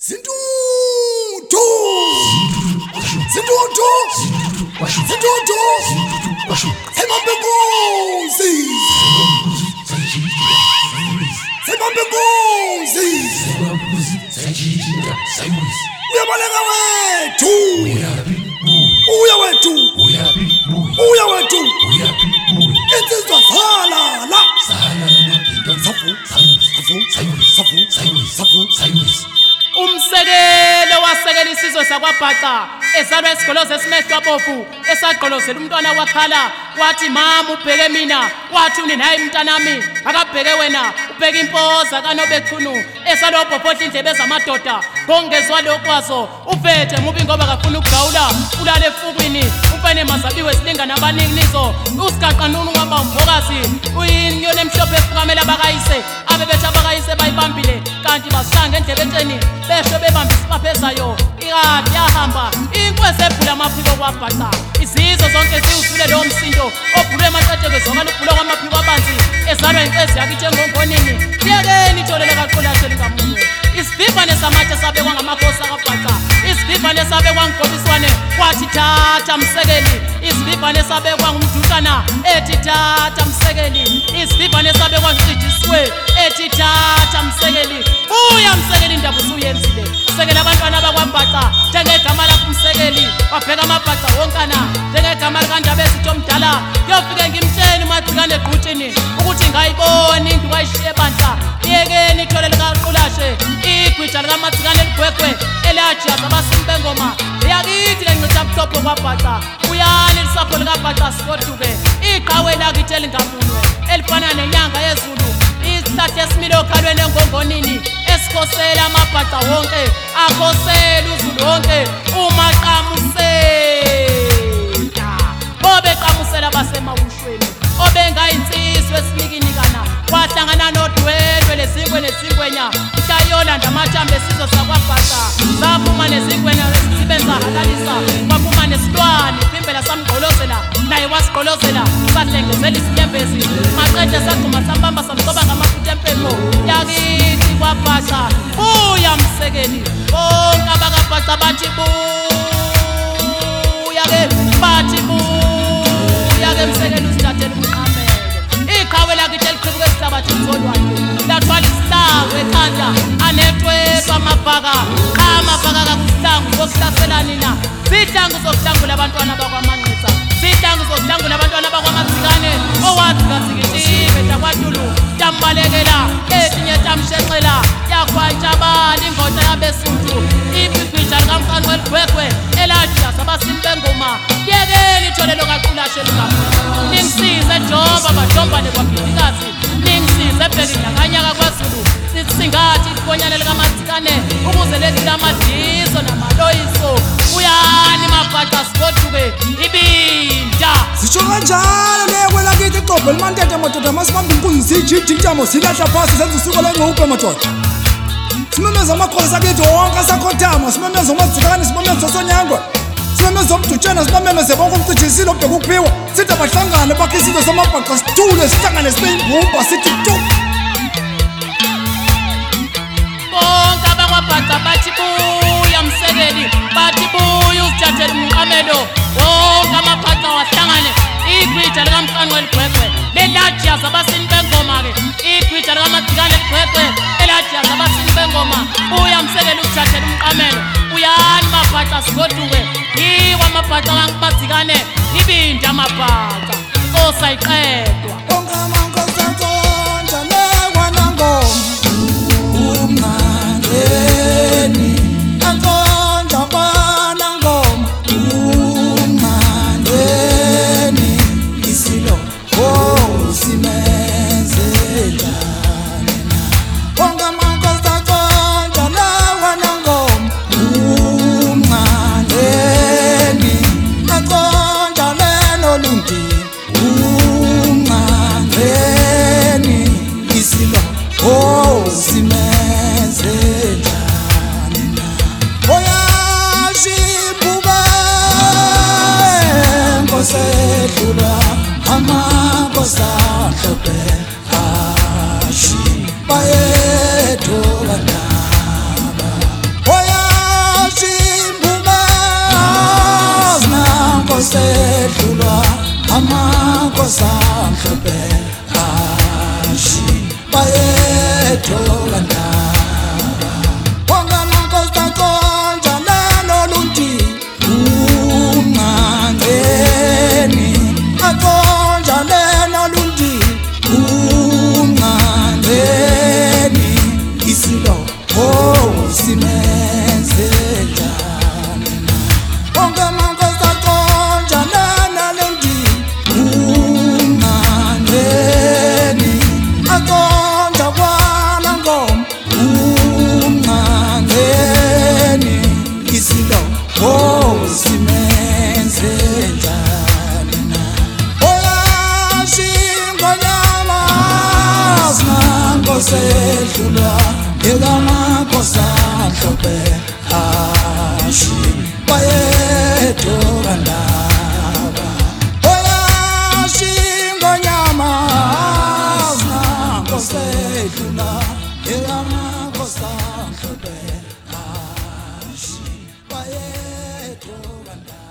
Zintutu uyabaleka wethu uya wethu insizwa sala la Umsekelo wasekela isizwe sakwaBhaca ezalwa esigoloze esimehlo abovu esagqolozela umntwana wakhala wathi mama ubheke mina wathi unini hayi mntanami akabheke wena ubheka impoza kaNobechunu esalobhobhodla indlebe ezamadoda ngongezwa lokwazo uphethe mubi ngoba akafuna ukugawula ulale efukwini ufene mazabiwe silinga nabaninginizo usigaqa nunu ngaba umvokazi uyinyoni emhlophe efukamela abakayise abebethi abakayise bayibambile kanti basihanga endlebeteni besho bebamba isipaphezayo ikade yahamba inkwezi ephula amaphiko kwaBhaca izizwe zonke ziwusule lowo msindo obhulwe ematateke zonke ubhulwa kwamaphiko abanzi ezalwa inkezi yakithi engongonini yekeni itholele kaqolashe lingamunye isivivane samatshe sabekwa ngamakhosi akaBhaca isivivane sabekwa ngigobiswane kwathi thatha msekeli isivivane sabekwa ngumdutshana ethi thatha msekeli isivivane sabekwa ngicijisiwe ethi thatha msekeli uya msekeli indaba usuyenzile sekela abantwana bakwaBhaca njengegama lakho umsekeli wabheka amaBhaca wonkana njengegama likaNdaba esithi omdala kuyofike ngimtsheni magcikane egqutshini ukuthi ngayibona into wayishiye bandla yekeni ithole likaQulashe igwija likaMadzikane eligwegwe elajiyaza abasimi bengoma yakithi lencitha mhlophe kwaBhaca uyani lisapho likaBhaca sigoduke iqhawe lakithi elingamunwe elifana nenyanga yezulu isihlahla esimile okhalweni engongonini esikhosela amaBhaca wonke akhosela uzulu wonke umaqamusela obeqamusela basemawushweni obengayinsizwe esinikinikana wahlangana nodwendwe lezingwe nezingwenya mhlayolanda amathambo esizwe sakwaBhaca saphuma nezingwenya esisebenza halalisa kwaphuma nesilwane phimbela samgqolozela naye wasigqolozela sahlengezela isinyembezi maqede sagcuma sambamba samsoba ngamafutha empepho yakithi kwaBhaca uya msekeli bonke abakaBhaca bathi bathi buya-ke msekeli usithathele umqamelo iqhawe lakithi eliqhibuka esihlabathi mzolwakhe lathwala isihlangu ekhanda anethwepha amabhaka amabhaka kakusihlangu zokuhlasela nina zihlangu zokuhlangula abantwana bakwaManxisa zihlangu zokuhlangula abantwana bakwaMadzikane owathi kasikitibe takwaDulu tambalekela etinye tamshenxela yakhwantshabala ingota yabeSuthu ibhigwija likamqanqo eligwegwe elajiyaza abasimi bengoma yekeni itholelo kaQulashe lingamunye ningisize Jehova bajombane kwabhidikazi ningisize ebheki nyakanyaka kwaZulu singathi ikonyana likaMadzikane ukuze leli lamadiso namaloyiso uyani maBhaca sigoduke ibinda sisho kanjalo lekwelakithi icobho elimantete madoda masibamba inkunzi zijijintamo silahla phasi senza usuku lengcuphe madoda simemeza amakhosi akithi wonke asakhothama simemeza uMadzikane simemeza uSonyangwe simemeza umdutshana simemeze bonke umcijisile obheka ukuphiwa sithi abahlangane bakhe isizwe samaBhaca sithule sihlangane sibe yimbumba sithi tu bonke abakwaBhaca bathi buya msekeli bathi buya usithathele umqamelo wonke amaBhaca wahlangane igwija likamqanqo eligwegwe lelajiyaza abasini bengoma-ke igwija likaMadzikane eligwegwe elajiyaza abasini bengoma buya msekeli usithathele umqamelo uyani maBhaca sigoduke yiwa amaBhaca kaMadzikane ibinda amaBhaca inkosi ayiqedwa bonke amankosi atsontsha lekwanangoma umngandeni atsontsha kwanangoma umngandeni isilo simenzelane na bonke amankosi atsontsha lekwanangoma umngandeni atsontsha lenolundi umngandeni kosamhlophe ashi bayethola ndaba wonke amankosi aqonja nenolundi umncangeni aqonja nenolundi umncangeni isilo simenze njani wonke amankosi aqonja nenolundi umncangeni aqonja kwana ngoma umncangeni isilo simenze njani na oyashingonyama sinankosedlulwa ekamakosamhlophe ashi bayethola ndaba oyashingonyama sinankosedlulwa ekamakosamhlophe ashi bayethola ndaba